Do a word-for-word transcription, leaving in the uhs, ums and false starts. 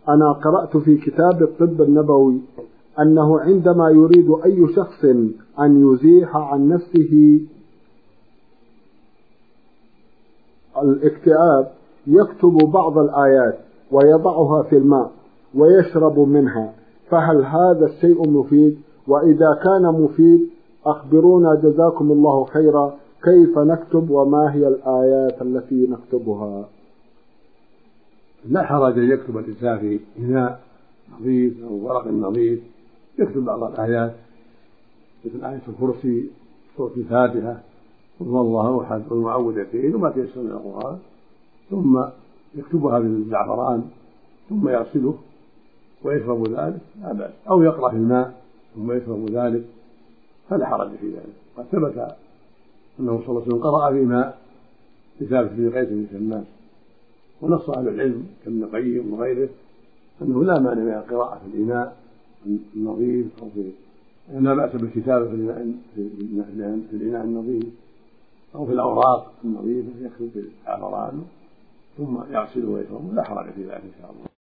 أنا قرأت في كتاب الطب النبوي أنه عندما يريد أي شخص أن يزيح عن نفسه الاكتئاب يكتب بعض الآيات ويضعها في الماء ويشرب منها، فهل هذا الشيء مفيد؟ وإذا كان مفيد أخبرونا جزاكم الله خيرا كيف نكتب وما هي الآيات التي نكتبها؟ لا حرج أن يكتب الإنسان في إناء نظيف أو ورق نظيف، يكتب بعض الآيات مثل آية الكرسي، سورة الفاتحة، قل هو الله أحد، والمعوذتين، وما تيسر من القرآن، ثم يكتبها بالزعفران ثم يغسله ويشرب ذلك لا بأس، أو يقرأ في الماء ثم يشرب ذلك فلا حرج في ذلك. قد ثبت أنه صلى الله عليه وسلم قرأ في ماء لثابت بن قيس بن شماس، ونص أهل العلم كابن القيم وغيره أنه لا مانع من القراءة في الإناء النظيف أو في لا بأس بالكتابة في الإناء في الإناء النظيف أو في الأوراق النظيفة يكتب بالزعفران ثم يغسله ويشربه، لا حرج في ذلك إن شاء الله.